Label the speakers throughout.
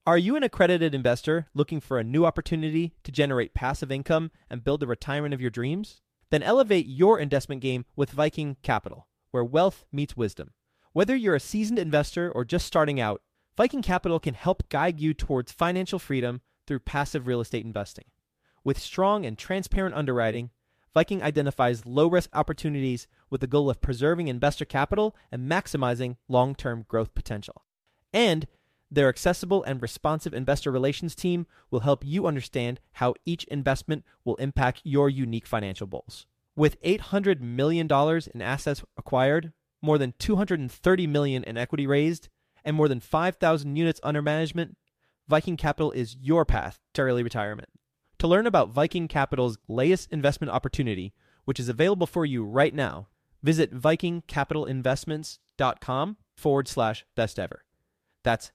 Speaker 1: Are you an accredited investor looking for a new opportunity to generate passive income and build the retirement of your dreams? Then elevate your investment game with Viking Capital, where wealth meets wisdom. Whether you're a seasoned investor or just starting out, Viking Capital can help guide you towards financial freedom through passive real estate investing. With strong and transparent underwriting, Viking identifies low-risk opportunities with the goal of preserving investor capital and maximizing long-term growth potential. And their accessible and responsive investor relations team will help you understand how each investment will impact your unique financial goals. With $800 million in assets acquired, more than $230 million in equity raised, and more than 5,000 units under management, Viking Capital is your path to early retirement. To learn about Viking Capital's latest investment opportunity, which is available for you right now, visit vikingcapitalinvestments.com/best ever. That's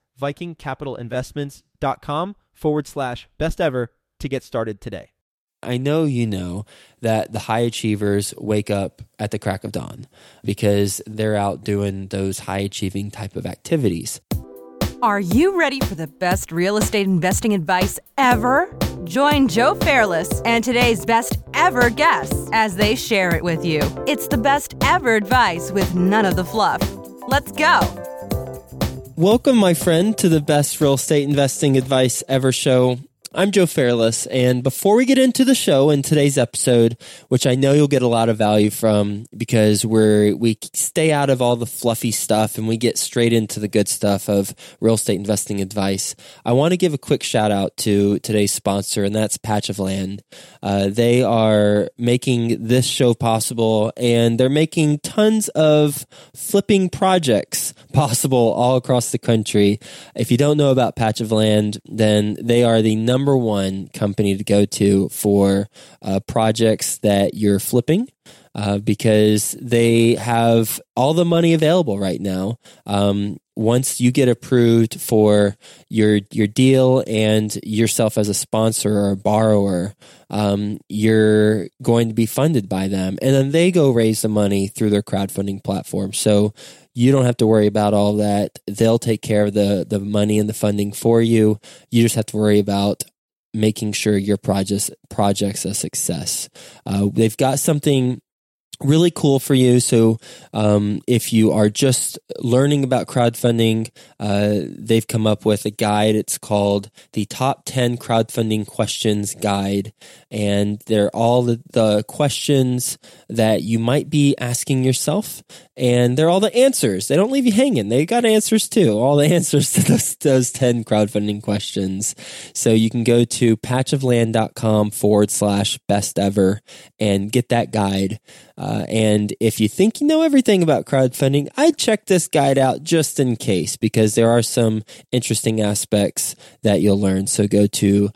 Speaker 1: vikingcapitalinvestments.com/best ever to get started today.
Speaker 2: I know you know that the high achievers wake up at the crack of dawn because they're out doing those high achieving type of activities.
Speaker 3: Are you ready for the best real estate investing advice ever? Join Joe Fairless and today's best ever guests as they share it with you. It's the best ever advice with none of the fluff. Let's go.
Speaker 2: Welcome, my friend, to the best real estate investing advice ever show. I'm Joe Fairless, and before we get into the show in today's episode, which I know you'll get a lot of value from because we stay out of all the fluffy stuff and we get straight into the good stuff of real estate investing advice, I want to give a quick shout out to today's sponsor, and that's Patch of Land. They are making this show possible, and they're making tons of flipping projects possible all across the country. If you don't know about Patch of Land, then they are the number one company to go to for projects that you're flipping because they have all the money available right now. Once you get approved for your deal and yourself as a sponsor or a borrower, you're going to be funded by them. And then they go raise the money through their crowdfunding platform. So you don't have to worry about all that. They'll take care of the money and the funding for you. You just have to worry about making sure your project's a success. They've got something really cool for you. So if you are just learning about crowdfunding, they've come up with a guide. It's called the Top 10 Crowdfunding Questions Guide. And they're all the questions that you might be asking yourself. And they're all the answers. They don't leave you hanging. They got answers too. All the answers to those 10 crowdfunding questions. So you can go to patchofland.com/best ever and get that guide. And if you think you know everything about crowdfunding, I'd check this guide out just in case because there are some interesting aspects that you'll learn. So go to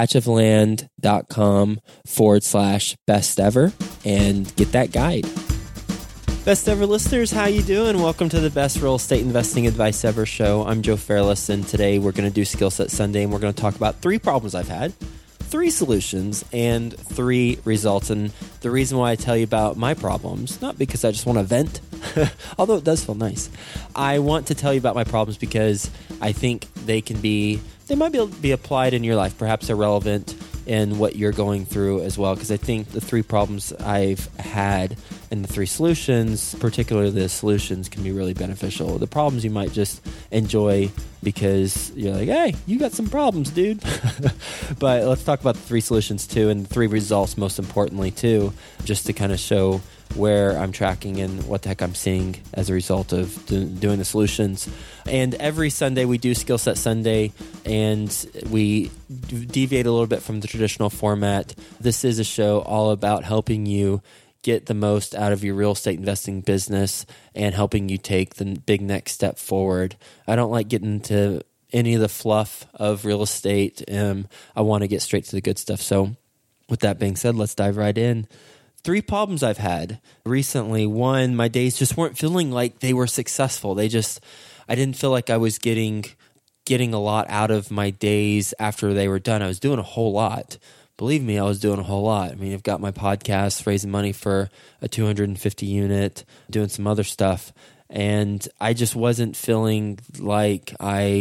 Speaker 2: patchofland.com/best ever and get that guide. Best ever listeners, how you doing? Welcome to the best real estate investing advice ever show. I'm Joe Fairless, and today we're going to do Skill Set Sunday, and we're going to talk about 3 problems I've had, 3 solutions, and 3 results. And the reason why I tell you about my problems, not because I just want to vent, although it does feel nice. I want to tell you about my problems because I think they might be able to be applied in your life. Perhaps they're relevant in what you're going through as well, because I think the 3 problems I've had and the 3 solutions, particularly the solutions, can be really beneficial. The problems you might just enjoy because you're like, hey, you got some problems, dude. But let's talk about the 3 solutions too, and 3 results most importantly too, just to kind of show where I'm tracking and what the heck I'm seeing as a result of doing the solutions. And every Sunday we do Skill Set Sunday, and we deviate a little bit from the traditional format. This is a show all about helping you get the most out of your real estate investing business and helping you take the big next step forward. I don't like getting into any of the fluff of real estate. I want to get straight to the good stuff. So with that being said, let's dive right in. 3 problems I've had recently. 1, my days just weren't feeling like they were successful. I didn't feel like I was getting a lot out of my days after they were done. I was doing a whole lot. Believe me, I was doing a whole lot. I mean, I've got my podcast, raising money for a 250 unit, doing some other stuff. And I just wasn't feeling like I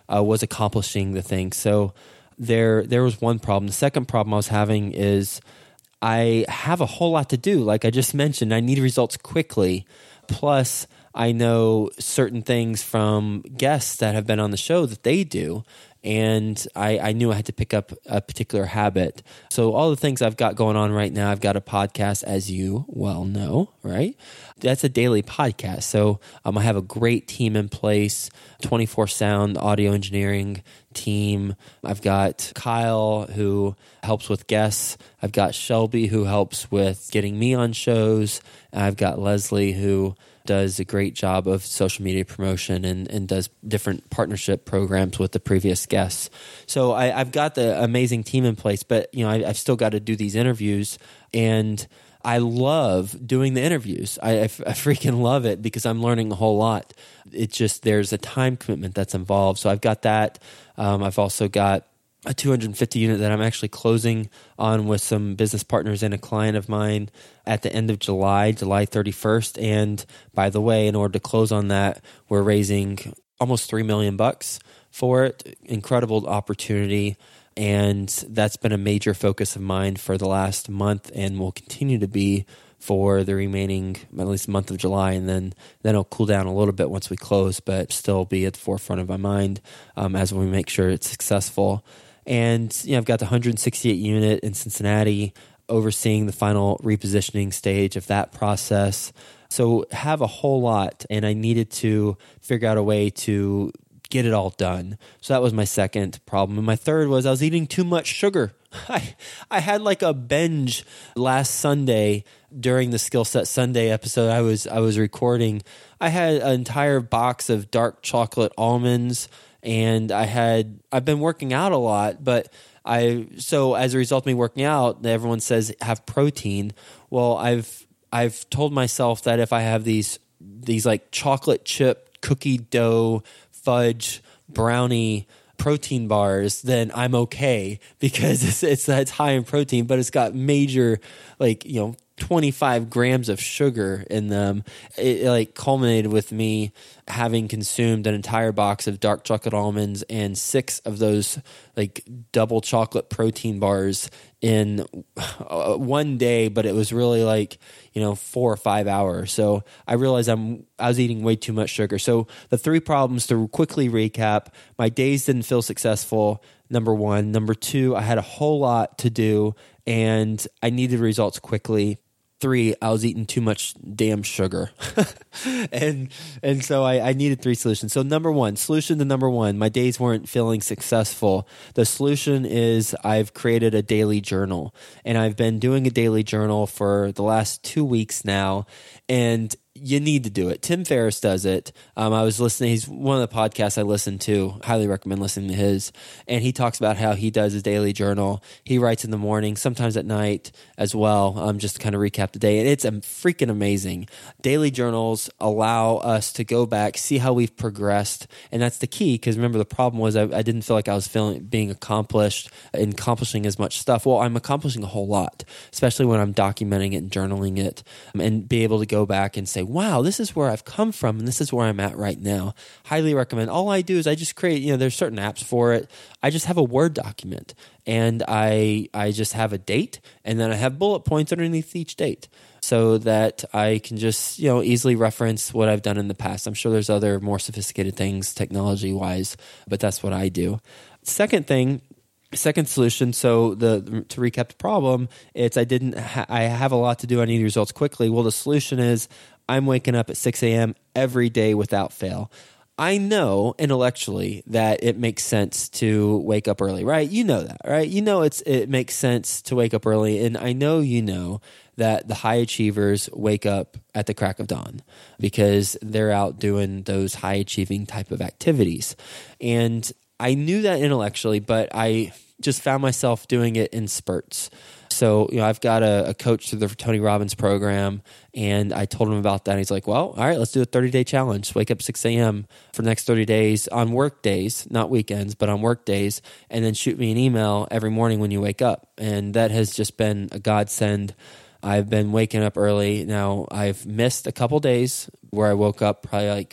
Speaker 2: was accomplishing the thing. So there was one problem. The second problem I was having is I have a whole lot to do. Like I just mentioned, I need results quickly. Plus, I know certain things from guests that have been on the show that they do. And I knew I had to pick up a particular habit. So all the things I've got going on right now, I've got a podcast, as you well know, right? That's a daily podcast. So I have a great team in place, 24 Sound audio engineering team. I've got Kyle, who helps with guests. I've got Shelby, who helps with getting me on shows. I've got Leslie, who does a great job of social media promotion and does different partnership programs with the previous guests. So I've got the amazing team in place, but I've still got to do these interviews, and I love doing the interviews. I freaking love it because I'm learning a whole lot. It's just there's a time commitment that's involved. So I've got that. I've also got a 250 unit that I'm actually closing on with some business partners and a client of mine at the end of July 31st. And by the way, in order to close on that, we're raising almost $3 million for it. Incredible opportunity. And that's been a major focus of mine for the last month and will continue to be for the remaining, at least month of July. And then it'll cool down a little bit once we close, but still be at the forefront of my mind as we make sure it's successful. And I've got the 168 unit in Cincinnati, overseeing the final repositioning stage of that process. So have a whole lot, and I needed to figure out a way to get it all done. So that was my second problem. And my third was I was eating too much sugar. I had like a binge last Sunday during the Skill Set Sunday episode I was recording. I had an entire box of dark chocolate almonds, and I've been working out a lot, but so as a result of me working out, everyone says have protein. Well, I've told myself that if I have these like chocolate chip cookie dough fudge brownie protein bars, then I'm okay because it's high in protein, but it's got major 25 grams of sugar in them. It culminated with me having consumed an entire box of dark chocolate almonds and 6 of those double chocolate protein bars in one day, but it was really 4 or 5 hours. So I realized I was eating way too much sugar. So the 3 problems, to quickly recap: my days didn't feel successful, number 1. Number 2, I had a whole lot to do and I needed results quickly. 3, I was eating too much damn sugar. and so I needed 3 solutions. So solution to number 1, my days weren't feeling successful. The solution is I've created a daily journal, and I've been doing a daily journal for the last 2 weeks now, and you need to do it. Tim Ferriss does it. I was listening. He's one of the podcasts I listen to. Highly recommend listening to his. And he talks about how he does his daily journal. He writes in the morning, sometimes at night as well, just to kind of recap the day. And it's freaking amazing. Daily journals allow us to go back, see how we've progressed. And that's the key, because remember, the problem was I didn't feel like I was being accomplished and accomplishing as much stuff. Well, I'm accomplishing a whole lot, especially when I'm documenting it and journaling it, and be able to go back and say, wow, this is where I've come from and this is where I'm at right now. Highly recommend. All I do is I just create, there's certain apps for it. I just have a Word document, and I just have a date, and then I have bullet points underneath each date so that I can just, easily reference what I've done in the past. I'm sure there's other more sophisticated things technology-wise, but that's what I do. Second solution. So to recap the problem, it's I have a lot to do. I need results quickly. Well, the solution is I'm waking up at 6 a.m. every day without fail. I know intellectually that it makes sense to wake up early, right? You know that, right? It makes sense to wake up early, and I know that the high achievers wake up at the crack of dawn because they're out doing those high achieving type of activities. And I knew that intellectually, but I just found myself doing it in spurts. So, I've got a coach through the Tony Robbins program, and I told him about that. And he's like, well, all right, let's do a 30-day challenge. Wake up 6 a.m. for the next 30 days on work days, not weekends, but on work days, and then shoot me an email every morning when you wake up. And that has just been a godsend. I've been waking up early. Now, I've missed a couple days where I woke up probably like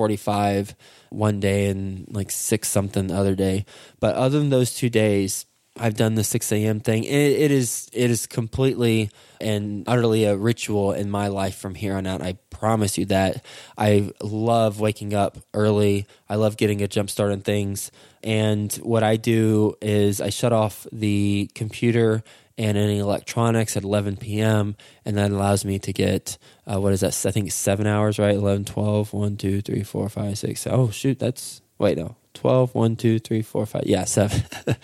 Speaker 2: 6:45 one day and like 6 something the other day. But other than those 2 days, I've done the 6 a.m. thing. It is completely and utterly a ritual in my life from here on out. I promise you that. I love waking up early. I love getting a jump start on things. And what I do is I shut off the computer and any electronics at 11 p.m. And that allows me to get, what is that? I think it's 7 hours, right? 11, 12, 1, 2, 3, 4, 5, 6. Oh, shoot. Wait, no. 12, 1, 2, 3, 4, 5. Yeah, 7.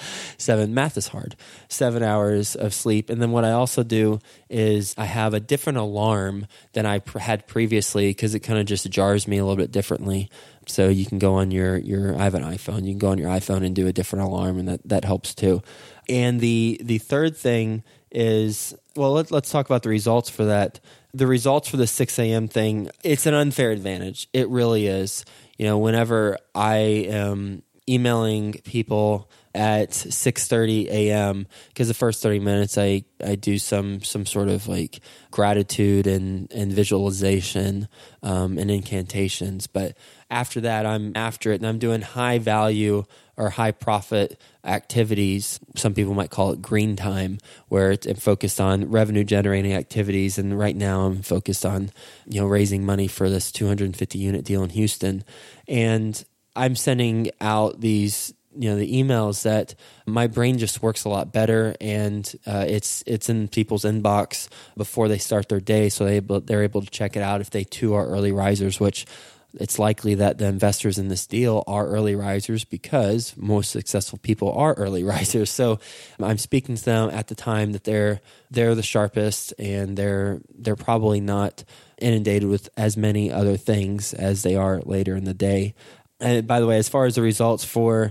Speaker 2: 7. Math is hard. 7 hours of sleep. And then what I also do is I have a different alarm than I had previously because it kind of just jars me a little bit differently. So you can go on your I have an iPhone. You can go on your iPhone and do a different alarm, and that helps too. And the third thing is, well, let's talk about the results for that. The results for the 6 a.m. thing, it's an unfair advantage. It really is. Whenever I am emailing people at 6:30 a.m., because the first 30 minutes I do some sort of like gratitude and visualization and incantations. But after that, I'm after it, and I'm doing high value or high profit activities. Some people might call it green time, where I'm focused on revenue generating activities. And right now I'm focused on, raising money for this 250 unit deal in Houston. And I'm sending out these, the emails that my brain just works a lot better, and it's in people's inbox before they start their day. So they're able to check it out if they too are early risers, which it's likely that the investors in this deal are early risers because most successful people are early risers. So I'm speaking to them at the time that they're the sharpest, and they're probably not inundated with as many other things as they are later in the day. And by the way, as far as the results for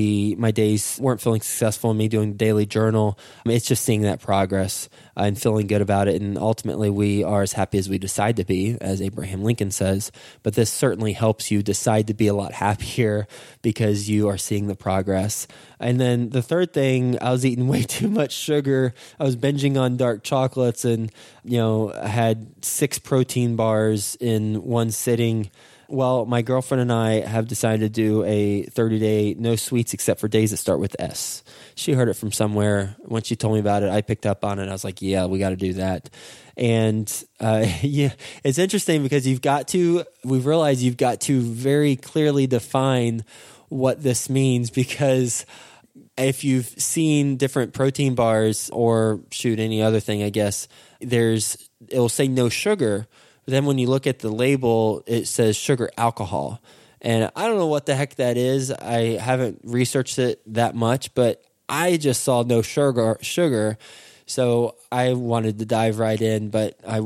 Speaker 2: my days weren't feeling successful in me doing the daily journal, it's just seeing that progress and feeling good about it. And ultimately, we are as happy as we decide to be, as Abraham Lincoln says. But this certainly helps you decide to be a lot happier because you are seeing the progress. And then the third thing, I was eating way too much sugar. I was binging on dark chocolates, and I had 6 protein bars in one sitting. Well, my girlfriend and I have decided to do a 30-day no sweets except for days that start with S. She heard it from somewhere. When she told me about it, I picked up on it. I was like, yeah, we got to do that. And yeah, it's interesting because we've realized you've got to very clearly define what this means, because if you've seen different protein bars or any other thing, I guess, it will say no sugar. But then when you look at the label, it says sugar alcohol. And I don't know what the heck that is. I haven't researched it that much, but I just saw no sugar. So I wanted to dive right in, but I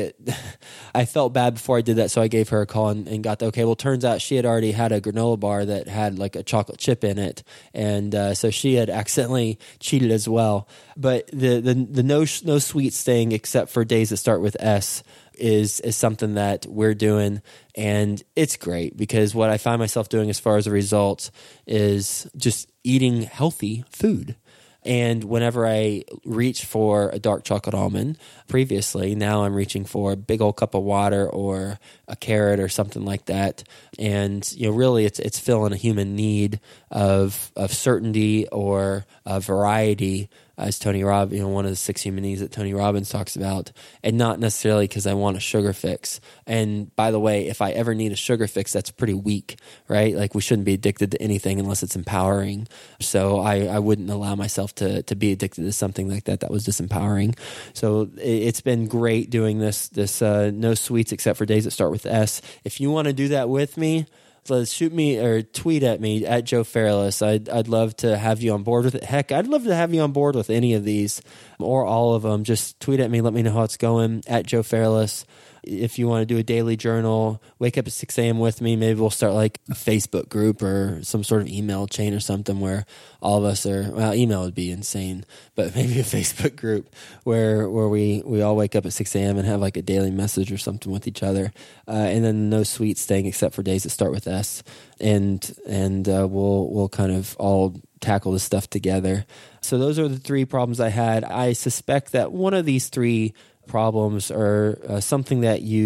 Speaker 2: felt bad before I did that. So I gave her a call and got okay. Well, turns out she had already had a granola bar that had like a chocolate chip in it. And so she had accidentally cheated as well. But the no sweets thing, except for days that start with S, is something that we're doing, and it's great because what I find myself doing as far as the results is just eating healthy food. And whenever I reach for a dark chocolate almond previously, now I'm reaching for a big old cup of water or a carrot or something like that. And really it's filling a human need of certainty or variety, as Tony Robbins, one of the 6 human needs that Tony Robbins talks about, and not necessarily because I want a sugar fix. And by the way, if I ever need a sugar fix, that's pretty weak, right? Like, we shouldn't be addicted to anything unless it's empowering. So I wouldn't allow myself to be addicted to something like that was disempowering. So it's been great doing this no sweets except for days that start with S. If you want to do that with me, shoot me or tweet at me at Joe Fairless. I'd love to have you on board with it. Heck, I'd love to have you on board with any of these or all of them. Just tweet at me. Let me know how it's going at Joe Fairless. If you want to do a daily journal, wake up at 6 a.m. with me. Maybe we'll start like a Facebook group or some sort of email chain or something where all of us email would be insane, but maybe a Facebook group where we all wake up at 6 a.m. and have like a daily message or something with each other. And then no sweets thing except for days that start with S. And we'll kind of all tackle this stuff together. So those are the 3 problems I had. I suspect that one of these 3 problems are something that you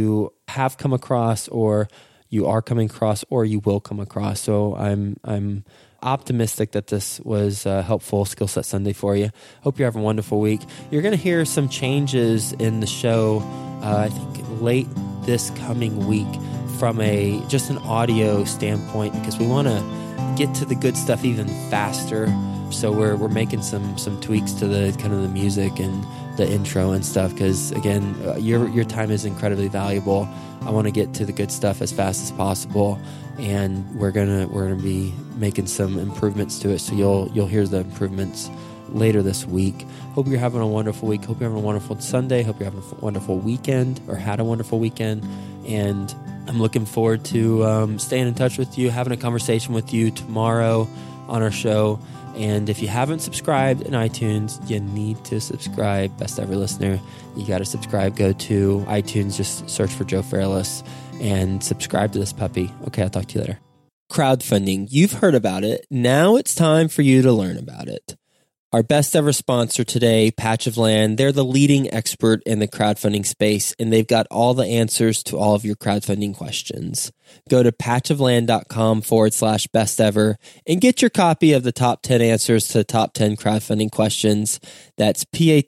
Speaker 2: have come across, or you are coming across, or you will come across. So I'm optimistic that this was a helpful Skill Set Sunday for you. Hope you have a wonderful week. You're going to hear some changes in the show, I think late this coming week, from just an audio standpoint, because we want to get to the good stuff even faster. So we're making some tweaks to the kind of the music and the intro and stuff, because again, your time is incredibly valuable. I want to get to the good stuff as fast as possible, and we're gonna be making some improvements to it. So you'll hear the improvements later this week. Hope you're having a wonderful week. Hope you're having a wonderful Sunday. Hope you're having a wonderful weekend, or had a wonderful weekend. And I'm looking forward to staying in touch with you, having a conversation with you tomorrow on our show. And if you haven't subscribed in iTunes, you need to subscribe. Best Ever Listener, you got to subscribe. Go to iTunes, just search for Joe Fairless and subscribe to this puppy. Okay, I'll talk to you later. Crowdfunding. You've heard about it. Now it's time for you to learn about it. Our best ever sponsor today, Patch of Land, they're the leading expert in the crowdfunding space, and they've got all the answers to all of your crowdfunding questions. Go to patchofland.com/bestever and get your copy of the top 10 answers to the top 10 crowdfunding questions. That's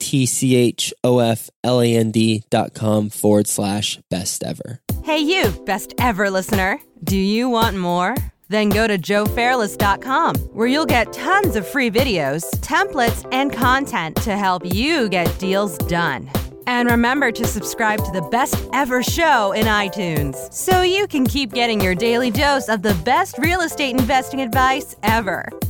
Speaker 2: patchofland.com/bestever.
Speaker 3: Hey you, best ever listener. Do you want more? Then go to joefairless.com, where you'll get tons of free videos, templates, and content to help you get deals done. And remember to subscribe to the Best Ever Show in iTunes, so you can keep getting your daily dose of the best real estate investing advice ever.